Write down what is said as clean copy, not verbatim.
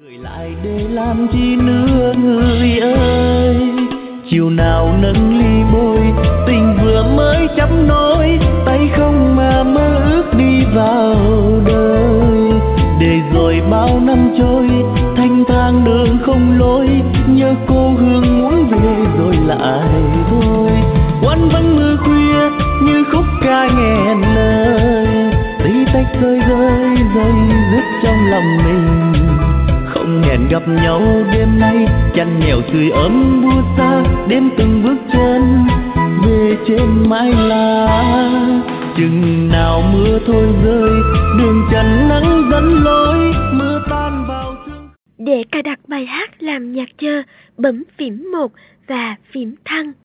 Gửi lại để làm chi nữa người ơi, chiều nào nâng ly bôi, tình vừa mới chắp nối, tay không mà mơ ước đi vào đời. Để rồi bao năm trôi, thanh thang đường không lối, nhớ cô hương muốn về rồi lại thôi. Quán vắng mưa khuya như khúc ca nghẹn lời, tí tách rơi rơi rơi rứt trong lòng mình. Không hẹn gặp nhau đêm nay, chăn nhèo sưởi ấm buốt xa, đêm từng bước chân về trên mái lá. Chừng nào mưa thôi rơi, đường trần nắng dẫn lối, mưa tan vào sương. Để cài đặt bài hát làm nhạc chờ, bấm phím 1 và phím thăng.